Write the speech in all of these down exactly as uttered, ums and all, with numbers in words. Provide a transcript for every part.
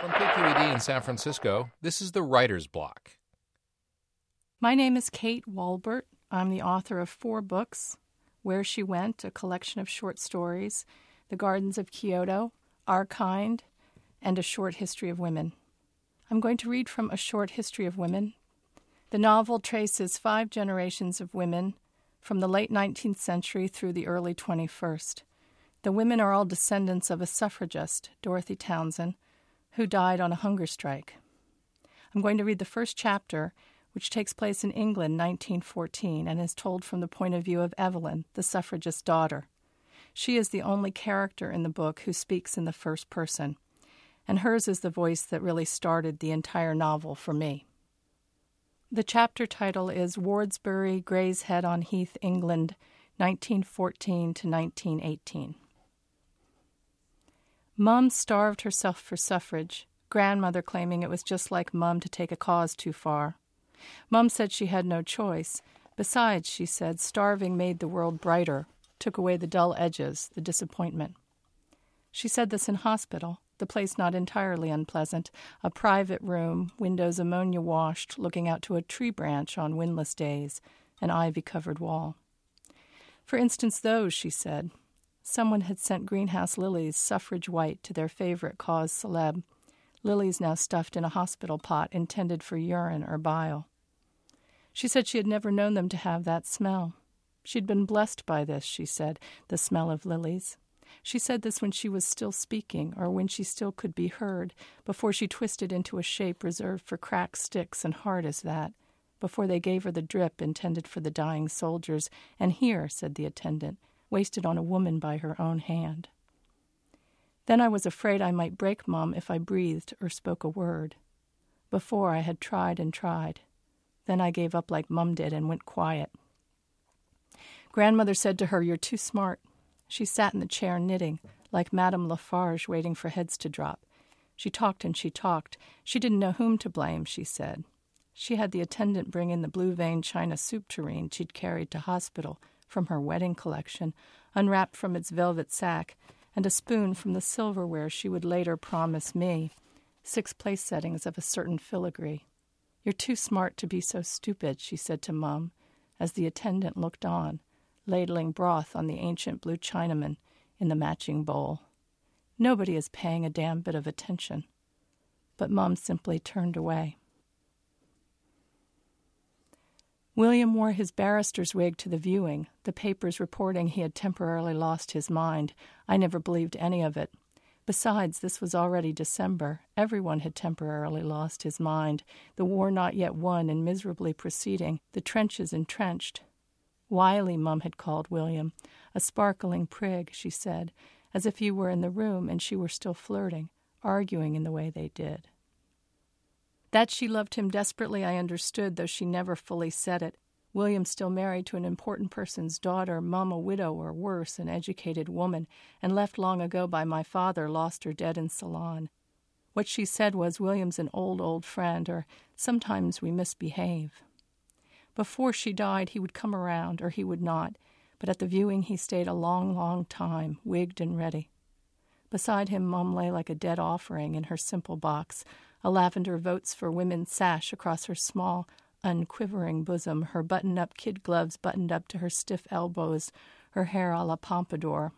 From K Q E D in San Francisco, this is the Writer's Block. My name is Kate Walbert. I'm the author of four books: Where She Went, a collection of short stories, The Gardens of Kyoto, Our Kind, and A Short History of Women. I'm going to read from A Short History of Women. The novel traces five generations of women from the late nineteenth century through the early twenty-first. The women are all descendants of a suffragist, Dorothy Townsend, who died on a hunger strike. I'm going to read the first chapter, which takes place in England, nineteen fourteen, and is told from the point of view of Evelyn, the suffragist's daughter. She is the only character in the book who speaks in the first person, and hers is the voice that really started the entire novel for me. The chapter title is Wardsbury, Gray's Head on Heath, England, nineteen fourteen to nineteen eighteen. Mum starved herself for suffrage, grandmother claiming it was just like Mum to take a cause too far. Mum said she had no choice. Besides, she said, starving made the world brighter, took away the dull edges, the disappointment. She said this in hospital, the place not entirely unpleasant, a private room, windows ammonia-washed, looking out to a tree branch on windless days, an ivy-covered wall. For instance, those, she said. Someone had sent greenhouse lilies, suffrage white, to their favorite cause celeb, lilies now stuffed in a hospital pot intended for urine or bile. She said she had never known them to have that smell. She'd been blessed by this, she said, the smell of lilies. She said this when she was still speaking, or when she still could be heard, before she twisted into a shape reserved for cracked sticks and hard as that, before they gave her the drip intended for the dying soldiers, and here, said the attendant, wasted on a woman by her own hand. Then I was afraid I might break Mum if I breathed or spoke a word. Before I had tried and tried. Then I gave up like Mum did and went quiet. Grandmother said to her, "You're too smart." She sat in the chair knitting, like Madame Lafarge waiting for heads to drop. She talked and she talked. She didn't know whom to blame, she said. She had the attendant bring in the blue-veined china soup tureen she'd carried to hospital from her wedding collection, unwrapped from its velvet sack, and a spoon from the silverware she would later promise me, six place settings of a certain filigree. "You're too smart to be so stupid," she said to Mum, as the attendant looked on, ladling broth on the ancient blue Chinaman in the matching bowl. Nobody is paying a damn bit of attention. But Mum simply turned away. William wore his barrister's wig to the viewing, the papers reporting he had temporarily lost his mind. I never believed any of it. Besides, this was already December. Everyone had temporarily lost his mind, the war not yet won and miserably proceeding, the trenches entrenched. Wily, Mum had called William, a sparkling prig, she said, as if he were in the room and she were still flirting, arguing in the way they did. That she loved him desperately I understood, though she never fully said it. William still married to an important person's daughter, Mum a widow or worse, an educated woman, and left long ago by my father, lost or dead in Ceylon. What she said was, William's an old, old friend, or sometimes we misbehave. Before she died, he would come around, or he would not, but at the viewing he stayed a long, long time, wigged and ready. Beside him, Mum lay like a dead offering in her simple box, a lavender Votes for Women sash across her small, unquivering bosom, her buttoned-up kid gloves buttoned up to her stiff elbows, her hair a la pompadour.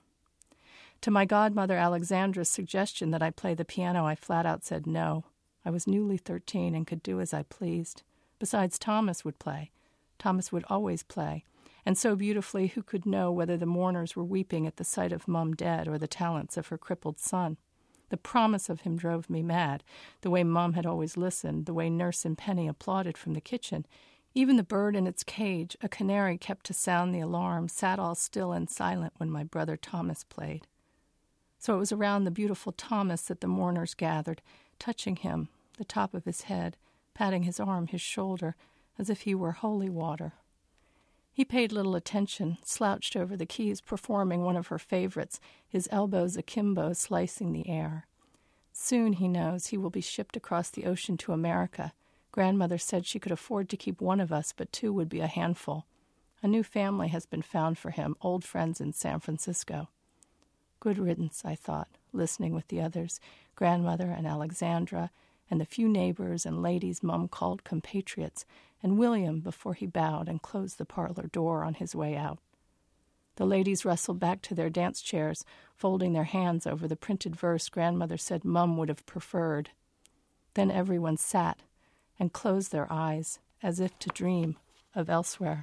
To my godmother Alexandra's suggestion that I play the piano, I flat out said no. I was newly thirteen and could do as I pleased. Besides, Thomas would play. Thomas would always play, and so beautifully who could know whether the mourners were weeping at the sight of Mum dead or the talents of her crippled son. The promise of him drove me mad, the way Mum had always listened, the way Nurse and Penny applauded from the kitchen. Even the bird in its cage, a canary kept to sound the alarm, sat all still and silent when my brother Thomas played. So it was around the beautiful Thomas that the mourners gathered, touching him, the top of his head, patting his arm, his shoulder, as if he were holy water. He paid little attention, slouched over the keys, performing one of her favorites, his elbows akimbo, slicing the air. Soon, he knows, he will be shipped across the ocean to America. Grandmother said she could afford to keep one of us, but two would be a handful. A new family has been found for him, old friends in San Francisco. Good riddance, I thought. listening with the others, grandmother and Alexandra, and the few neighbors and ladies Mum called compatriots, and William before he bowed and closed the parlor door on his way out. The ladies rustled back to their dance chairs, folding their hands over the printed verse grandmother said Mum would have preferred. Then everyone sat and closed their eyes as if to dream of elsewhere.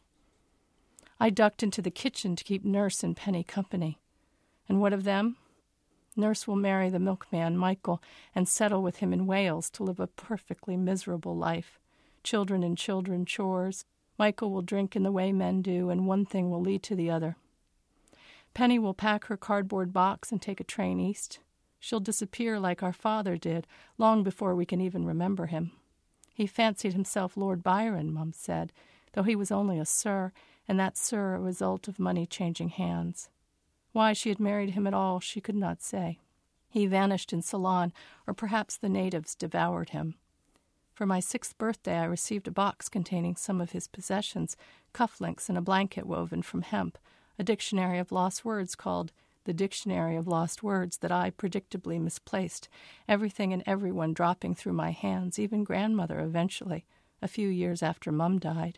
I ducked into the kitchen to keep Nurse and Penny company. And what of them? Nurse will marry the milkman, Michael, and settle with him in Wales to live a perfectly miserable life. Children and children chores. Michael will drink in the way men do, and one thing will lead to the other. Penny will pack her cardboard box and take a train east. She'll disappear like our father did, long before we can even remember him. He fancied himself Lord Byron, Mum said, though he was only a sir, and that sir a result of money changing hands. Why she had married him at all she could not say. He vanished in Ceylon, or perhaps the natives devoured him. For my sixth birthday I received a box containing some of his possessions, cufflinks and a blanket woven from hemp, a dictionary of lost words called The Dictionary of Lost Words that I predictably misplaced, everything and everyone dropping through my hands, even grandmother eventually, a few years after Mum died.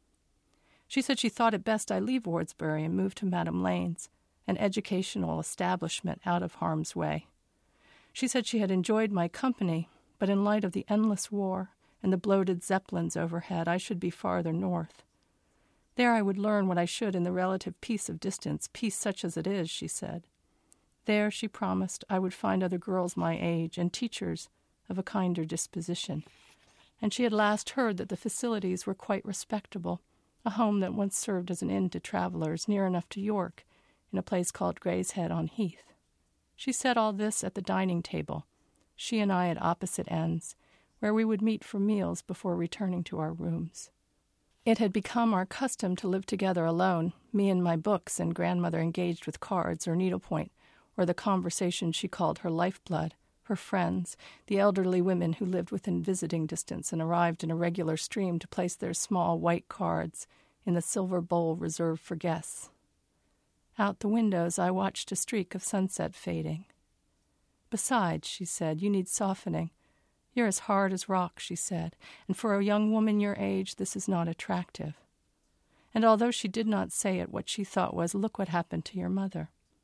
She said she thought it best I leave Wardsbury and move to Madame Lane's, an educational establishment out of harm's way. She said she had enjoyed my company, but in light of the endless war and the bloated zeppelins overhead, I should be farther north. There I would learn what I should in the relative peace of distance, peace such as it is, she said. There, she promised, I would find other girls my age and teachers of a kinder disposition. And she had last heard that the facilities were quite respectable, a home that once served as an inn to travelers near enough to York, in a place called Gray's Head on Heath. She said all this at the dining table, she and I at opposite ends, where we would meet for meals before returning to our rooms. It had become our custom to live together alone, me and my books and grandmother engaged with cards or needlepoint, or the conversation she called her lifeblood, her friends, the elderly women who lived within visiting distance and arrived in a regular stream to place their small white cards in the silver bowl reserved for guests. Out the windows I watched a streak of sunset fading. Besides, she said, you need softening. You're as hard as rock, she said, and for a young woman your age this is not attractive. And although she did not say it, what she thought was, look what happened to your mother.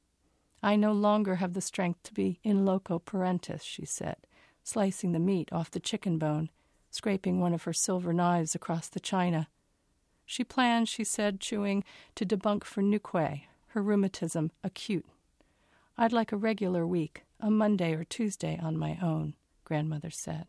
I no longer have the strength to be in loco parentis, she said, slicing the meat off the chicken bone, scraping one of her silver knives across the china. She planned, she said, chewing, to debunk for Nuque, her rheumatism acute. I'd like a regular week, a Monday or Tuesday on my own, grandmother said.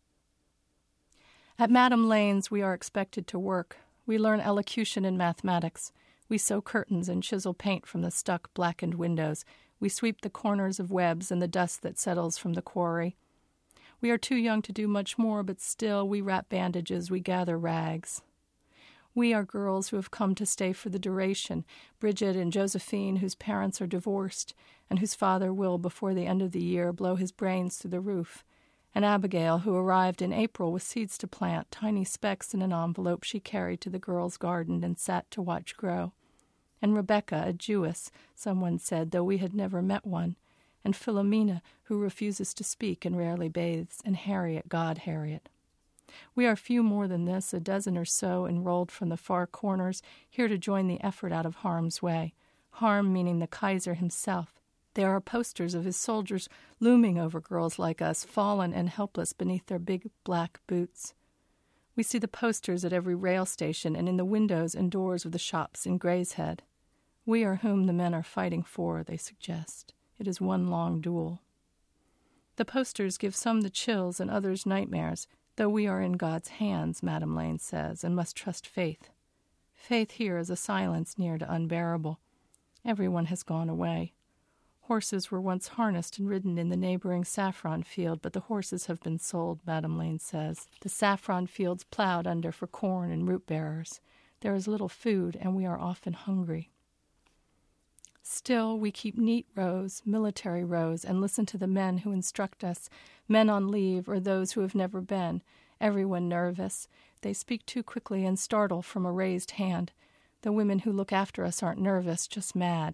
At Madame Lane's we are expected to work. We learn elocution and mathematics. We sew curtains and chisel paint from the stuck, blackened windows. We sweep the corners of webs and the dust that settles from the quarry. We are too young to do much more, but still we wrap bandages, we gather rags. We are girls who have come to stay for the duration, Bridget and Josephine, whose parents are divorced, and whose father will, before the end of the year, blow his brains through the roof, and Abigail, who arrived in April with seeds to plant, tiny specks in an envelope she carried to the girls' garden and sat to watch grow, and Rebecca, a Jewess, someone said, though we had never met one, and Philomena, who refuses to speak and rarely bathes, and Harriet, God Harriet. We are few more than this, a dozen or so enrolled from the far corners, here to join the effort out of harm's way, harm meaning the Kaiser himself. There are posters of his soldiers looming over girls like us, fallen and helpless beneath their big black boots. We see the posters at every rail station and in the windows and doors of the shops in Gray's Head. We are whom the men are fighting for, they suggest. It is one long duel. The posters give some the chills and others nightmares, though we are in God's hands, Madame Lane says, and must trust faith. Faith here is a silence near to unbearable. Everyone has gone away. Horses were once harnessed and ridden in the neighboring saffron field, but the horses have been sold, Madame Lane says. The saffron fields plowed under for corn and root-bearers. There is little food, and we are often hungry. Still, we keep neat rows, military rows, and listen to the men who instruct us, men on leave or those who have never been, everyone nervous. They speak too quickly and startle from a raised hand. The women who look after us aren't nervous, just mad.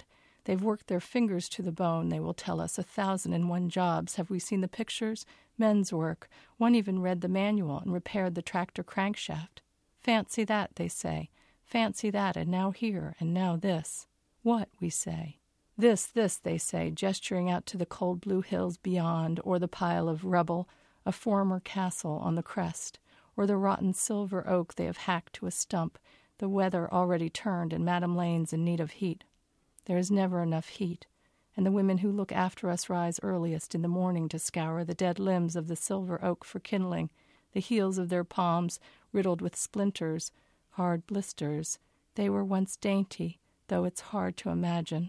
They've worked their fingers to the bone, they will tell us, a thousand and one jobs. Have we seen the pictures? Men's work. One even read the manual and repaired the tractor crankshaft. Fancy that, they say. Fancy that, and now here, and now this. What, we say. This, this, they say, gesturing out to the cold blue hills beyond, or the pile of rubble, a former castle on the crest, or the rotten silver oak they have hacked to a stump, the weather already turned and Madame Lane's in need of heat. There is never enough heat, and the women who look after us rise earliest in the morning to scour the dead limbs of the silver oak for kindling, the heels of their palms riddled with splinters, hard blisters. They were once dainty, though it's hard to imagine.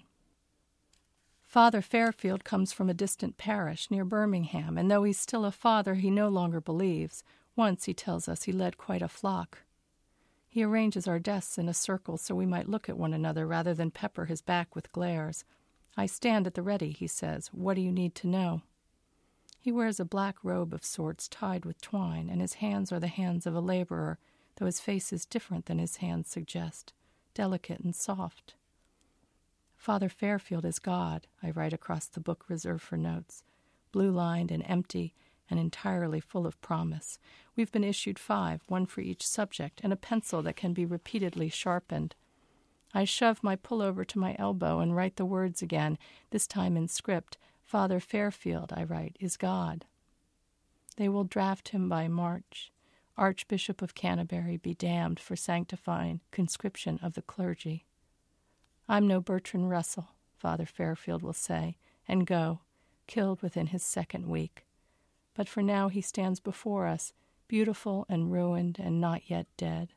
Father Fairfield comes from a distant parish near Birmingham, and though he's still a father, he no longer believes. Once, he tells us, he led quite a flock. He arranges our desks in a circle so we might look at one another rather than pepper his back with glares. I stand at the ready, he says. What do you need to know? He wears a black robe of sorts tied with twine, and his hands are the hands of a laborer, though his face is different than his hands suggest, delicate and soft. Father Fairfield is God, I write across the book reserved for notes, blue-lined and empty and entirely full of promise. We've been issued five, one for each subject, and a pencil that can be repeatedly sharpened. I shove my pullover to my elbow and write the words again, this time in script. Father Fairfield, I write, is God. They will draft him by March. Archbishop of Canterbury be damned for sanctifying conscription of the clergy. I'm no Bertrand Russell, Father Fairfield will say, and go, killed within his second week. But for now he stands before us, beautiful and ruined and not yet dead.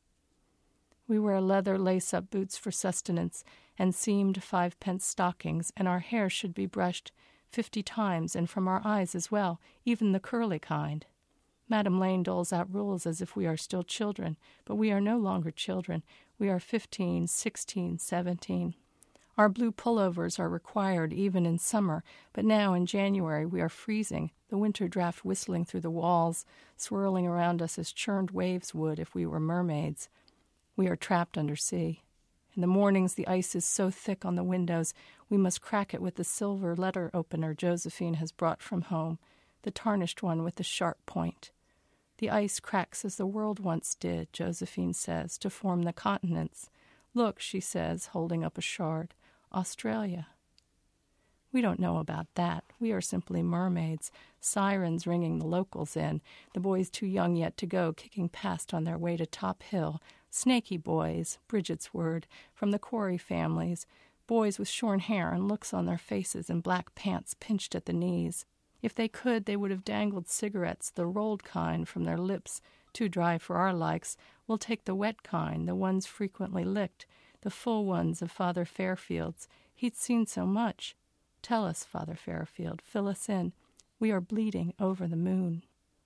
We wear leather lace-up boots for sustenance and seamed five-pence stockings, and our hair should be brushed fifty times, and from our eyes as well, even the curly kind. Madame Lane doles out rules as if we are still children, but we are no longer children. We are fifteen, sixteen, seventeen. Our blue pullovers are required even in summer, but now in January we are freezing, the winter draft whistling through the walls, swirling around us as churned waves would if we were mermaids. We are trapped under sea. In the mornings the ice is so thick on the windows we must crack it with the silver letter opener Josephine has brought from home, the tarnished one with the sharp point. The ice cracks as the world once did, Josephine says, to form the continents. Look, she says, holding up a shard, Australia. We don't know about that. We are simply mermaids, sirens ringing the locals in, the boys too young yet to go kicking past on their way to Top Hill, snaky boys, Bridget's word, from the Corey families, boys with shorn hair and looks on their faces and black pants pinched at the knees. If they could, they would have dangled cigarettes, the rolled kind, from their lips, too dry for our likes. We'll take the wet kind, the ones frequently licked, the full ones of Father Fairfield's. He'd seen so much. Tell us, Father Fairfield, fill us in. We are bleeding over the moon.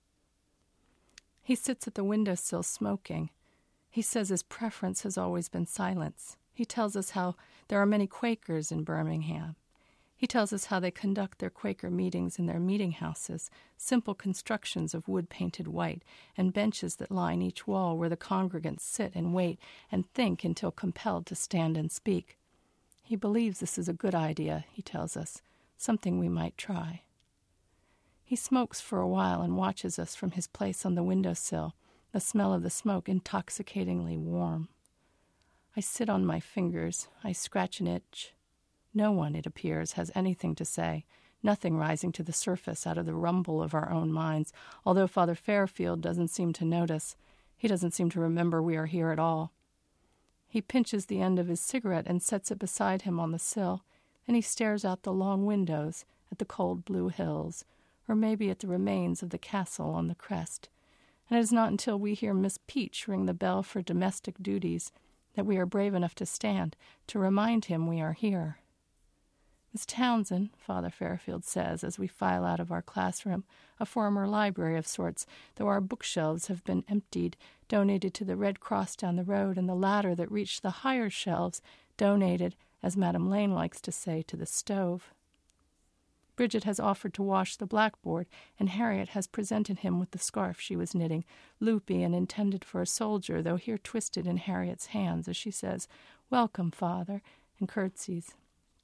He sits at the windowsill smoking. He says his preference has always been silence. He tells us how there are many Quakers in Birmingham. He tells us how they conduct their Quaker meetings in their meeting houses, simple constructions of wood painted white, and benches that line each wall where the congregants sit and wait and think until compelled to stand and speak. He believes this is a good idea, he tells us, something we might try. He smokes for a while and watches us from his place on the windowsill, the smell of the smoke intoxicatingly warm. I sit on my fingers, I scratch an itch. No one, it appears, has anything to say, nothing rising to the surface out of the rumble of our own minds, although Father Fairfield doesn't seem to notice. He doesn't seem to remember we are here at all. He pinches the end of his cigarette and sets it beside him on the sill, and he stares out the long windows at the cold blue hills, or maybe at the remains of the castle on the crest. And it is not until we hear Miss Peach ring the bell for domestic duties that we are brave enough to stand to remind him we are here. Miss Townsend, Father Fairfield says as we file out of our classroom, a former library of sorts, though our bookshelves have been emptied, donated to the Red Cross down the road, and the ladder that reached the higher shelves donated, as Madame Lane likes to say, to the stove. Bridget has offered to wash the blackboard, and Harriet has presented him with the scarf she was knitting, loopy and intended for a soldier, though here twisted in Harriet's hands as she says, "Welcome, Father," and curtsies.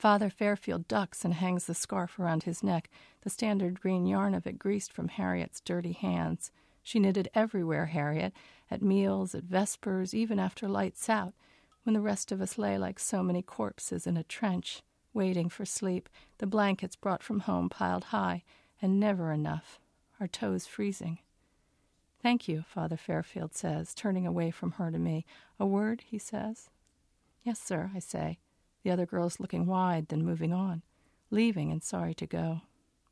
Father Fairfield ducks and hangs the scarf around his neck, the standard green yarn of it greased from Harriet's dirty hands. She knitted everywhere, Harriet, at meals, at vespers, even after lights out, when the rest of us lay like so many corpses in a trench, waiting for sleep, the blankets brought from home piled high, and never enough, our toes freezing. "Thank you," Father Fairfield says, turning away from her to me. "A word?" he says. "Yes, sir," I say, the other girls looking wide, then moving on, leaving and sorry to go.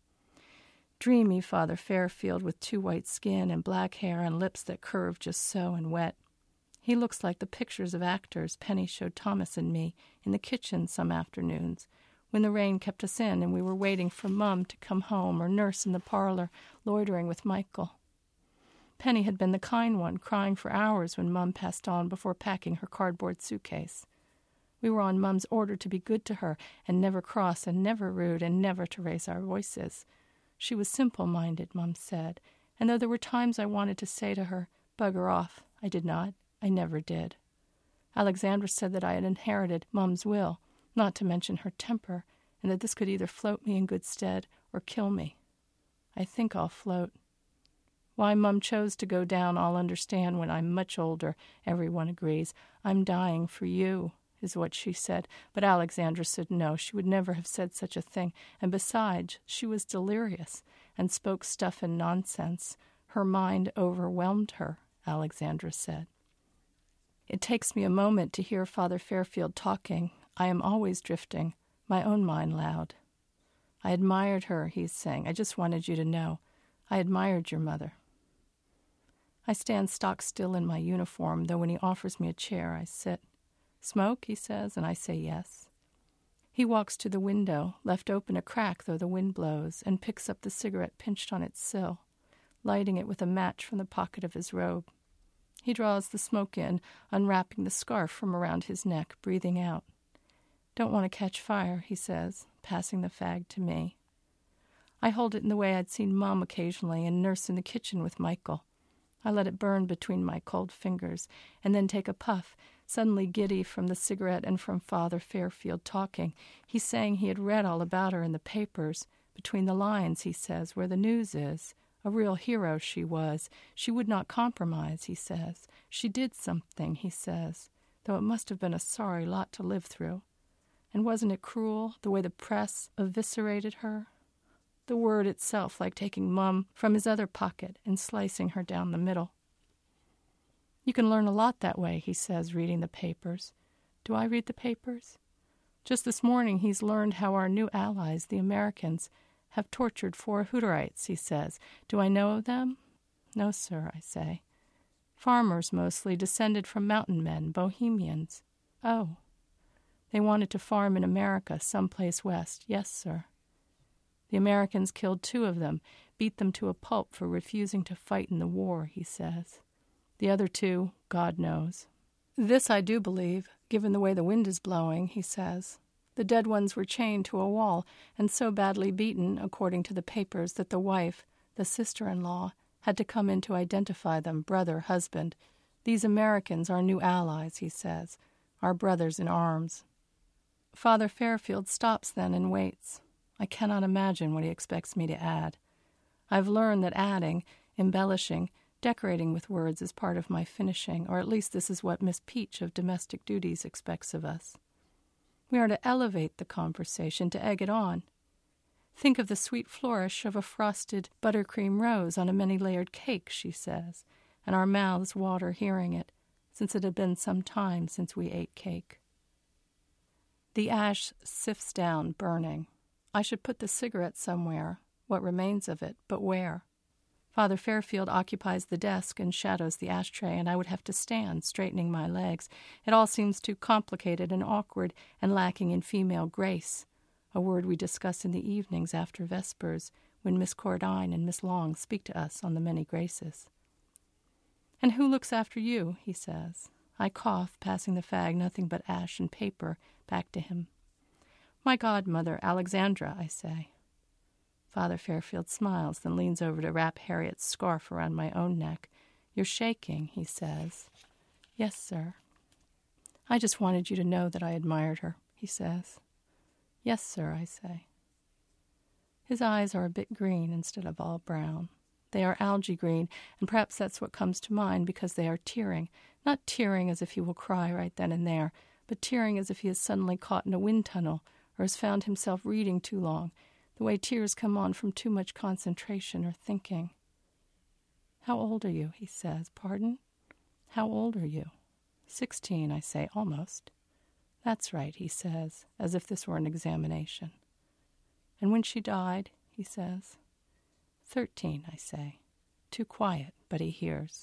Dreamy Father Fairfield with too white skin and black hair and lips that curve just so and wet. He looks like the pictures of actors Penny showed Thomas and me in the kitchen some afternoons, when the rain kept us in and we were waiting for Mum to come home or Nurse in the parlor, loitering with Michael. Penny had been the kind one, crying for hours when Mum passed on before packing her cardboard suitcase. We were on Mum's order to be good to her, and never cross, and never rude, and never to raise our voices. She was simple-minded, Mum said, and though there were times I wanted to say to her, "Bugger off," I did not. I never did. Alexandra said that I had inherited Mum's will, not to mention her temper, and that this could either float me in good stead or kill me. I think I'll float. Why Mum chose to go down I'll understand when I'm much older, everyone agrees. I'm dying for you, is what she said, but Alexandra said no, she would never have said such a thing, and besides, she was delirious and spoke stuff and nonsense. Her mind overwhelmed her, Alexandra said. It takes me a moment to hear Father Fairfield talking. I am always drifting, my own mind loud. I admired her, he's saying. I just wanted you to know. I admired your mother. I stand stock still in my uniform, though when he offers me a chair, I sit. "Smoke?" he says, and I say yes. He walks to the window, left open a crack though the wind blows, and picks up the cigarette pinched on its sill, lighting it with a match from the pocket of his robe. He draws the smoke in, unwrapping the scarf from around his neck, breathing out. "Don't want to catch fire," he says, passing the fag to me. I hold it in the way I'd seen Mum occasionally and Nurse in the kitchen with Michael. I let it burn between my cold fingers, and then take a puff, suddenly giddy from the cigarette and from Father Fairfield talking. He's saying he had read all about her in the papers, between the lines, he says, where the news is. A real hero she was. She would not compromise, he says. She did something, he says, though it must have been a sorry lot to live through. And wasn't it cruel, the way the press eviscerated her? The word itself like taking Mum from his other pocket and slicing her down the middle. You can learn a lot that way, he says, reading the papers. Do I read the papers? Just this morning he's learned how our new allies, the Americans, have tortured four Hutterites, he says. Do I know of them? No, sir, I say. Farmers mostly, descended from mountain men, Bohemians. Oh. They wanted to farm in America, someplace west. Yes, sir. The Americans killed two of them, beat them to a pulp for refusing to fight in the war, he says. The other two, God knows. This I do believe, given the way the wind is blowing, he says. The dead ones were chained to a wall and so badly beaten, according to the papers, that the wife, the sister-in-law, had to come in to identify them, brother, husband. These Americans are new allies, he says, our brothers in arms. Father Fairfield stops then and waits. I cannot imagine what he expects me to add. I've learned that adding, embellishing, decorating with words is part of my finishing, or at least this is what Miss Peach of Domestic Duties expects of us. We are to elevate the conversation, to egg it on. Think of the sweet flourish of a frosted buttercream rose on a many-layered cake, she says, and our mouths water hearing it, since it had been some time since we ate cake. The ash sifts down, burning. I should put the cigarette somewhere, what remains of it, but where? Father Fairfield occupies the desk and shadows the ashtray, and I would have to stand, straightening my legs. It all seems too complicated and awkward and lacking in female grace, a word we discuss in the evenings after Vespers, when Miss Cordine and Miss Long speak to us on the many graces. "And who looks after you?" he says. I cough, passing the fag, nothing but ash and paper, back to him. "My godmother, Alexandra," I say. Father Fairfield smiles, then leans over to wrap Harriet's scarf around my own neck. "You're shaking," he says. "Yes, sir." "I just wanted you to know that I admired her," he says. Yes, sir, I say. His eyes are a bit green instead of all brown. They are algae green, and perhaps that's what comes to mind because they are tearing. Not tearing as if he will cry right then and there, but tearing as if he is suddenly caught in a wind tunnel or has found himself reading too long, the way tears come on from too much concentration or thinking. How old are you, he says. Pardon? How old are you? Sixteen, I say, almost. That's right, he says, as if this were an examination. And when she died, he says. Thirteen, I say. Too quiet, but he hears.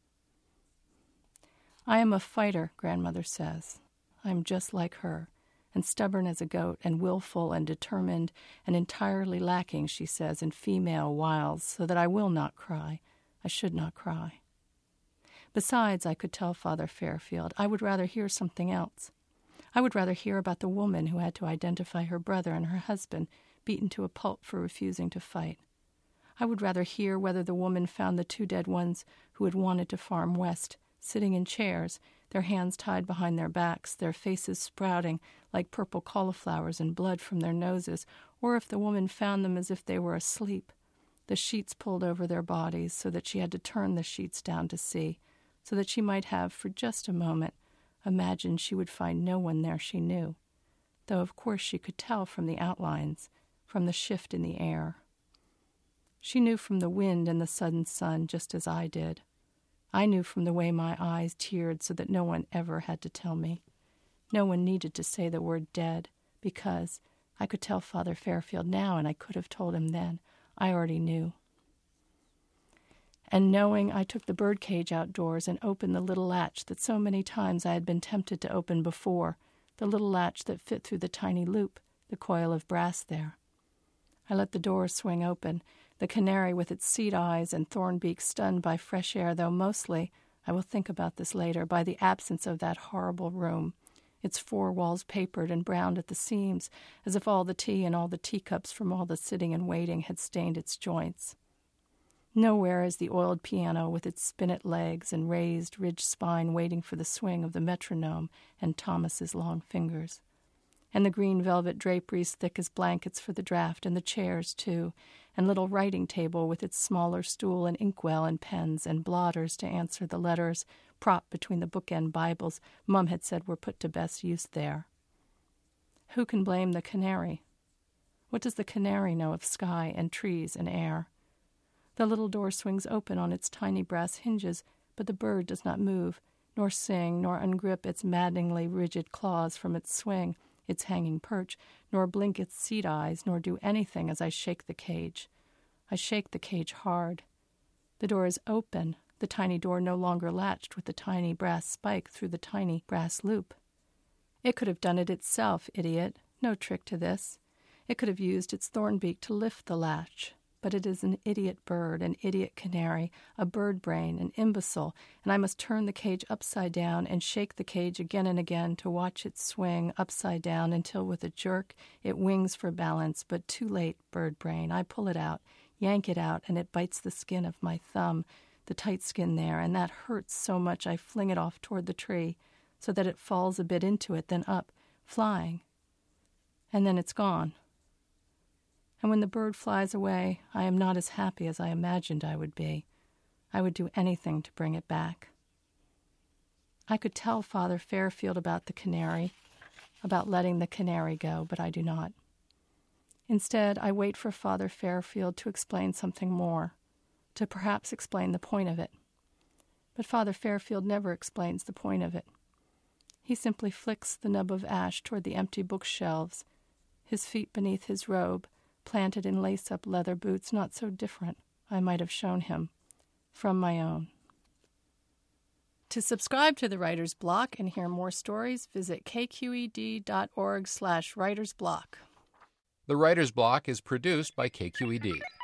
I am a fighter, grandmother says. I am just like her, and stubborn as a goat, and willful and determined, and entirely lacking, she says, in female wiles, so that I will not cry. I should not cry. Besides, I could tell Father Fairfield, I would rather hear something else. I would rather hear about the woman who had to identify her brother and her husband, beaten to a pulp for refusing to fight. I would rather hear whether the woman found the two dead ones who had wanted to farm west, sitting in chairs, their hands tied behind their backs, their faces sprouting like purple cauliflowers and blood from their noses, or if the woman found them as if they were asleep, the sheets pulled over their bodies so that she had to turn the sheets down to see, so that she might have, for just a moment, imagined she would find no one there she knew, though of course she could tell from the outlines, from the shift in the air. She knew from the wind and the sudden sun just as I did. I knew from the way my eyes teared so that no one ever had to tell me. No one needed to say the word dead, because I could tell Father Fairfield now, and I could have told him then. I already knew. And knowing, I took the birdcage outdoors and opened the little latch that so many times I had been tempted to open before, the little latch that fit through the tiny loop, the coil of brass there. I let the door swing open, the canary with its seed eyes and thorn beak stunned by fresh air, though mostly, I will think about this later, by the absence of that horrible room, its four walls papered and browned at the seams, as if all the tea and all the teacups from all the sitting and waiting had stained its joints. Nowhere is the oiled piano with its spinet legs and raised, ridged spine waiting for the swing of the metronome and Thomas's long fingers. And the green velvet draperies thick as blankets for the draft, and the chairs, too, and little writing table with its smaller stool and inkwell and pens and blotters to answer the letters propped between the bookend Bibles Mum had said were put to best use there. Who can blame the canary? What does the canary know of sky and trees and air? The little door swings open on its tiny brass hinges, but the bird does not move, nor sing, nor ungrip its maddeningly rigid claws from its swing, its hanging perch, nor blink its seed eyes, nor do anything as I shake the cage. I shake the cage hard. The door is open, the tiny door no longer latched with the tiny brass spike through the tiny brass loop. It could have done it itself, idiot. No trick to this. It could have used its thorn beak to lift the latch. But it is an idiot bird, an idiot canary, a bird brain, an imbecile, and I must turn the cage upside down and shake the cage again and again to watch it swing upside down until with a jerk it wings for balance, but too late, bird brain. I pull it out, yank it out, and it bites the skin of my thumb, the tight skin there, and that hurts so much I fling it off toward the tree, so that it falls a bit into it, then up, flying. And then it's gone. And when the bird flies away, I am not as happy as I imagined I would be. I would do anything to bring it back. I could tell Father Fairfield about the canary, about letting the canary go, but I do not. Instead, I wait for Father Fairfield to explain something more, to perhaps explain the point of it. But Father Fairfield never explains the point of it. He simply flicks the nub of ash toward the empty bookshelves, his feet beneath his robe, planted in lace-up leather boots not so different, I might have shown him, from my own. To subscribe to the Writer's Block and hear more stories, visit kqed.org slash writersblock. The Writer's Block is produced by K Q E D.